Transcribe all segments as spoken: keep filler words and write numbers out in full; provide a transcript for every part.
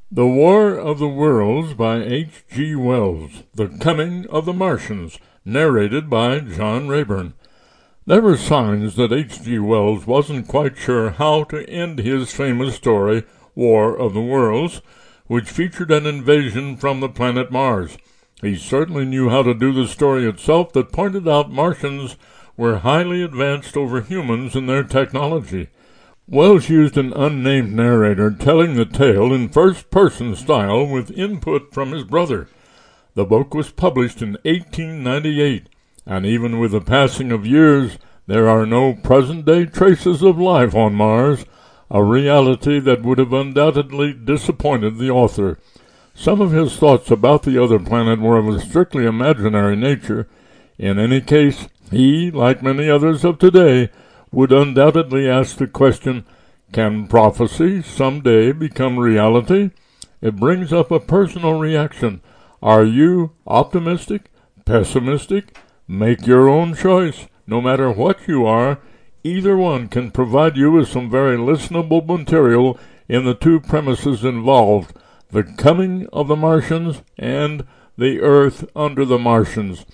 The War of the Worlds by H G Wells. The Coming of the Martians, narrated by John Rayburn. There were signs that H G Wells wasn't quite sure how to end his famous story, War of the Worlds, which featured an invasion from the planet Mars. He certainly knew how to do the story itself that pointed out Martians were highly advanced over humans in their technology. Wells used an unnamed narrator telling the tale in first-person style with input from his brother. The book was published in eighteen ninety-eight, and even with the passing of years, there are no present-day traces of life on Mars, a reality that would have undoubtedly disappointed the author. Some of his thoughts about the other planet were of a strictly imaginary nature. In any case, he, like many others of today, would undoubtedly ask the question, can prophecy someday become reality? It brings up a personal reaction. Are you optimistic? Pessimistic? Make your own choice. No matter what you are, either one can provide you with some very listenable material in the two premises involved, the coming of the Martians and the Earth under the Martians.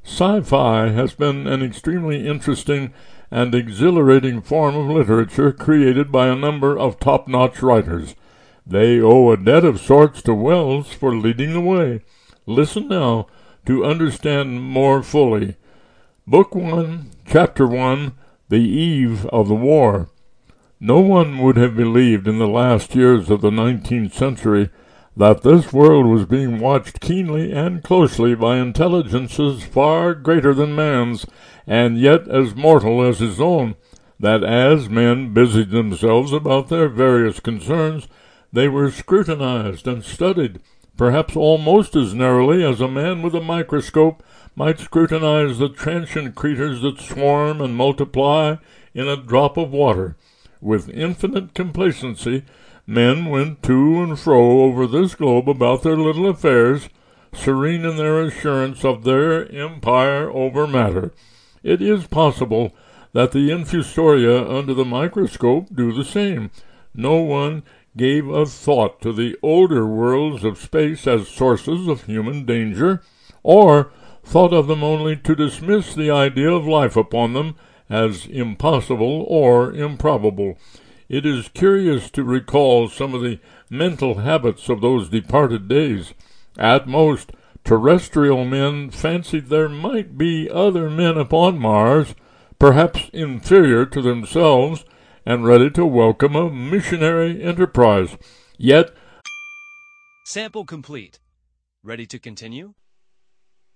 Sci-fi has been an extremely interesting and exhilarating form of literature created by a number of top-notch writers. They owe a debt of sorts to Wells for leading the way. Listen now to understand more fully. Book one, Chapter one, The Eve of the War. No one would have believed in the last years of the nineteenth century that this world was being watched keenly and closely by intelligences far greater than man's, and yet as mortal as his own, that as men busied themselves about their various concerns, they were scrutinized and studied, perhaps almost as narrowly as a man with a microscope might scrutinize the transient creatures that swarm and multiply in a drop of water. With infinite complacency, men went to and fro over this globe about their little affairs, serene in their assurance of their empire over matter. It is possible that the infusoria under the microscope do the same. No one gave a thought to the older worlds of space as sources of human danger, or thought of them only to dismiss the idea of life upon them as impossible or improbable. It is curious to recall some of the mental habits of those departed days. At most, terrestrial men fancied there might be other men upon Mars, perhaps inferior to themselves, and ready to welcome a missionary enterprise. Yet, Sample complete. Ready to continue?